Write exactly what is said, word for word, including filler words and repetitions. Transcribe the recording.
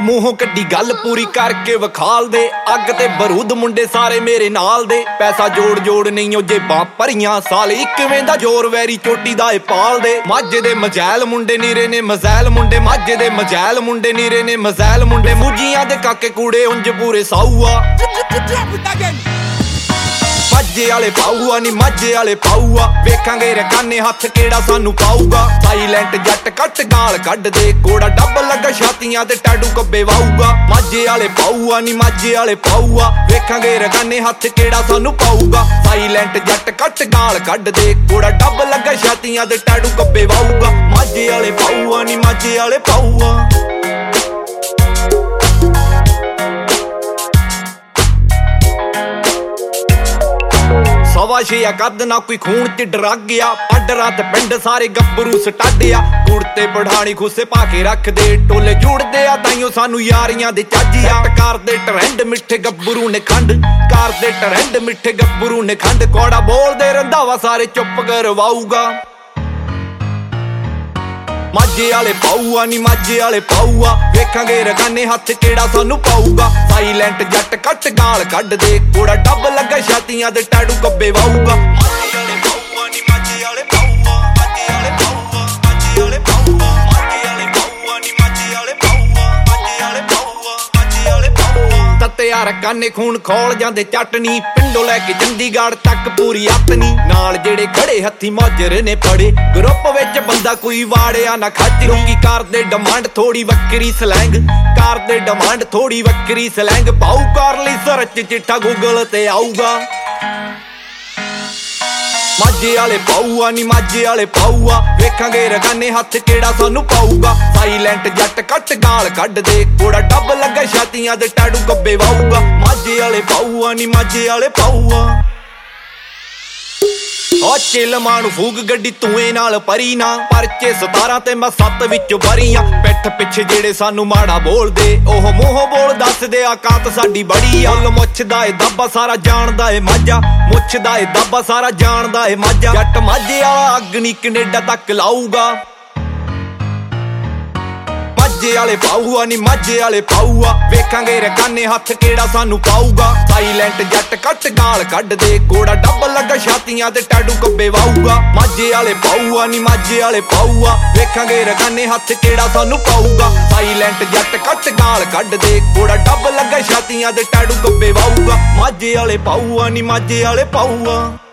ਮੂੰਹੋਂ ਕੱਢੀ ਗੱਲ ਪੂਰੀ ਕਰਕੇ ਵਿਖਾਲ ਦੇ। ਅੱਗ ਤੇ ਬਰੂਦ ਮੁੰਡੇ ਸਾਰੇ ਮੇਰੇ ਨਾਲ ਦੇ। ਪੈਸਾ ਜੋੜ ਜੋੜ ਨਹੀਂ ਉਹ ਜੇਬਾਂ ਭਰੀਆਂ, ਸਾਲ ਇੱਕਵੇਂ ਦਾ ਜ਼ੋਰ ਵੈਰੀ ਚੋਟੀ ਦਾ ਏ ਪਾਲ ਦੇ। ਮਾਝੇ ਦੇ ਮਜੈਲ ਮੁੰਡੇ ਨੀਰੇ ਨੇ ਮਜ਼ੈਲ ਮੁੰਡੇ, ਮਾਝੇ ਦੇ ਮਜੈਲ ਮੁੰਡੇ ਨੀਰੇ ਨੇ ਮਜ਼ੈਲ ਮੁੰਡੇ। ਮੂਜੀਆਂ ਦੇ ਕਾਕੇ ਕੂੜੇ ਉਂਝ ਪੂਰੇ ਸਾਊ ਆ। ਮਾਝੇ ਵਾਲੇ ਪਾਊਆ ਨੀ ਮਾਝੇ ਵਾਲੇ ਪਾਊਆ, ਵੇਖਾਂਗੇ ਰਕਾਨੇ ਹੱਥ ਕਿਹੜਾ ਸਾਨੂੰ ਪਾਊਗਾ। ਸਾਈਲੈਂਟ ਜੱਟ ਕੱਟ ਗਾਲ ਕੱਢ ਦੇ, ਕੋੜਾ ਡੱਬ ਲੱਗਾ ਛਾਤੀਆਂ ਤੇ ਟੈਟੂ ਕੱਬੇ ਵਾਊਗਾ। ਮਾਝੇ ਵਾਲੇ ਪਾਊਆ ਨੀ ਮਾਝੇ ਵਾਲੇ ਪਾਊਆ, ਵੇਖਾਂਗੇ ਰਕਾਨੇ ਹੱਥ ਕਿਹੜਾ ਸਾਨੂੰ ਪਾਊਗਾ। ਸਾਈਲੈਂਟ ਜੱਟ ਕੱਟ ਗਾਲ ਕੱਢ ਦੇ, ਕੋੜਾ ਡੱਬ ਲੱਗਾ ਛਾਤੀਆਂ ਤੇ ਟੈਟੂ ਕੱਬੇ ਵਾਊਗਾ। ਮਾਝੇ ਵਾਲੇ ਪਾਊਆ ਨੀ ਮਾਝੇ ਵਾਲੇ ਪਾਊਆ। ਸਵਾ ਛੇ ਕੱਦ ਨਾ ਕੋਈ ਖੂਨ ਚ ਡਰ ਗਿਆ, ਪਾਡਰਾਂ ਤੇ ਪਿੰਡ ਸਾਰੇ ਗੱਭਰੂ ਸਟਾਡਿਆ। ਕੁੜਤੇ ਪੜਾਣੀ ਖੁੱਸੇ ਪਾ ਕੇ ਰੱਖਦੇ, ਟੋਲੇ ਜੁੜਦੇ ਆ ਤਾਈਓ ਸਾਨੂੰ ਯਾਰੀਆਂ ਦੇ ਚੱਜਿਆ। ਕਰਦੇ ਟਰੈਂਡ ਮਿੱਠੇ ਗੱਭਰੂ ਨੇ ਖੰਡ, ਕਰਦੇ ਟਰੈਂਡ ਮਿੱਠੇ ਗੱਭਰੂ ਨੇ ਖੰਡ। ਕੋੜਾ ਬੋਲਦੇ ਰੰਧਾਵਾ ਸਾਰੇ ਚੁੱਪ ਕਰਵਾਊਗਾ। ਮਾਝੇ ਵਾਲੇ ਪਾਊਆ ਨੀ ਮਾਝੇ ਵਾਲੇ ਪਾਊਆ, ਵੇਖਾਂਗੇ ਰਕਾਨੇ ਹੱਥ ਕਿਹੜਾ ਸਾਨੂੰ ਪਾਊਗਾ। ਸਾਈਲੈਂਟ ਜੱਟ ਕੱਟ ਗਾਲ ਕੱਢ ਦੇ, ਕੋੜਾ ਡੱਬ ਲੱਗਾ ਛਾਤੀਆਂ ਤੇ ਟੈਟੂ ਕੱਬੇ ਵਾਊਗਾ। ਮਾਝੇ ਵਾਲੇ ਪਾਊਆ ਨੀ ਮਾਝੇ ਵਾਲੇ ਪਾਊਆ, ਮਾਝੇ ਵਾਲੇ ਪਾਊਆ, ਮਾਝੇ ਵਾਲੇ ਪਾਊਆ, ਮਾਝੇ ਵਾਲੇ ਪਾਊਆ ਨੀ ਮਾਝੇ ਵਾਲੇ ਪਾਊਆ, ਮਾਝੇ ਵਾਲੇ ਪਾਊਆ, ਮਾਝੇ ਵਾਲੇ ਪਾਊਆ। ਤੱਤਿਆ ਰਕਾਨੇ ਖੂਨ ਖੋਲ ਜਾਂਦੇ ਚਟਨੀ, ਪਿੰਡੋਂ ਲੈ ਕੇ ਚੰਡੀਗੜ੍ਹ ਤੱਕ ਪੂਰੀ ਆਪਣੀ। ਨਾਲ ਜਿਹੜੇ ਖੜੇ ਹੱਥੀ ਮਾਜਰ ਨੇ ਫੜੇ, ਗਰੁੱਪ ਵਿੱਚ ਬੰਦਾ ਕੋਈ ਵਾੜਿਆ ਨਾ ਖੱਚ। ਲੋਕੀ ਕਰਦੇ ਡਿਮਾਂਡ ਥੋੜੀ ਵੱਖਰੀ ਸਲੈਂਗ, ਕਰਦੇ ਡਿਮਾਂਡ ਥੋੜੀ ਵੱਖਰੀ ਸਲੈਂਗ। ਪਾਉ ਕਰ ਲਈ ਸਰਚ ਚਿੱਠਾ ਗੂਗਲ ਤੇ ਆਊਗਾ। ਮਾਝੇ ਵਾਲੇ ਪਾਊਆ ਨੀ ਮਾਝੇ ਵਾਲੇ ਪਾਊਆ, ਵੇਖਾਂਗੇ ਰਕਾਨੇ ਹੱਥ ਕਿਹੜਾ ਸਾਨੂੰ ਪਾਊਗਾ। ਸਾਈਲੈਂਟ ਜੱਟ ਕੱਟ ਗਾਲ ਕੱਢ ਦੇ, ਕੋੜਾ ਡੱਬ ਲੱਗਾ ਛਾਤੀਆਂ ਤੇ ਟੈਟੂ ਕੱਬੇ ਵਾਊਗਾ। ਮਾਝੇ ਵਾਲੇ ਪਾਊਆ ਨੀ ਮਾਝੇ ਵਾਲੇ ਪਾਊਆ। ਓ ਚਿੱਲ ਮਾਣ ਫੂਕ ਗੱਡੀ ਤੂਏ ਨਾਲ ਭਰੀ ਨਾ, ਪਰਚੇ ਸਤਾਰਾਂ ਤੇ ਮੈਂ ਸੱਤ ਵਿੱਚ ਵਰੀਆਂ। ਪਿੱਠ ਪਿੱਛੇ ਜਿਹੜੇ ਸਾਨੂੰ ਮਾੜਾ ਬੋਲਦੇ, ਉਹ ਮੂੰਹੋਂ ਬੋਲ ਦੱਸਦੇ ਔਕਾਤ ਸਾਡੀ ਬੜੀ ਆ। ਮੁੱਲ ਮੁੱਛਦਾ ਏ ਦਾਬਾ ਸਾਰਾ ਜਾਣਦਾ ਏ ਮਾਝਾ, ਮੁੱਛਦਾ ਏ ਦਾਬਾ ਸਾਰਾ ਜਾਣਦਾ ਏ ਮਾਝਾ। ਜੱਟ ਮਾਝੇ ਵਾਲਾ ਅੱਗ ਨੀ ਕੈਨੇਡਾ ਤੱਕ ਲਾਊਗਾ। ਮਾਝੇ ਵਾਲੇ ਪਾਊਆ ਨੀ ਮਾਝੇ ਵਾਲੇ ਪਾਊਆ, ਵੇਖਾਂਗੇ ਰਕਾਨੇ ਹੱਥ ਕਿਹੜਾ ਸਾਨੂੰ ਪਾਊਗਾ। ਸਾਈਲੈਂਟ ਜੱਟ ਕੱਟ ਗਾਲ ਕੱਢ ਦੇ, ਕੋੜਾ ਡੱਬ ਲੱਗਾ ਛਾਤੀਆਂ ਤੇ ਟੈਟੂ ਕੱਬੇ ਵਾਊਗਾ। ਮਾਝੇ ਵਾਲੇ ਪਾਊਆ ਨੀ ਮਾਝੇ ਵਾਲੇ ਪਾਊਆ, ਵੇਖਾਂਗੇ ਰਕਾਨੇ ਹੱਥ ਕਿਹੜਾ ਸਾਨੂੰ ਪਾਊਗਾ। ਸਾਈਲੈਂਟ ਜੱਟ ਕੱਟ ਗਾਲ ਕੱਢ ਦੇ, ਕੋੜਾ ਡੱਬ ਲੱਗਾ ਛਾਤੀਆਂ ਤੇ ਟੈਟੂ ਕੱਬੇ ਵਾਊਗਾ। ਮਾਝੇ ਵਾਲੇ ਪਾਊਆ ਨੀ ਮਾਝੇ ਵਾਲੇ ਪਾਊਆ।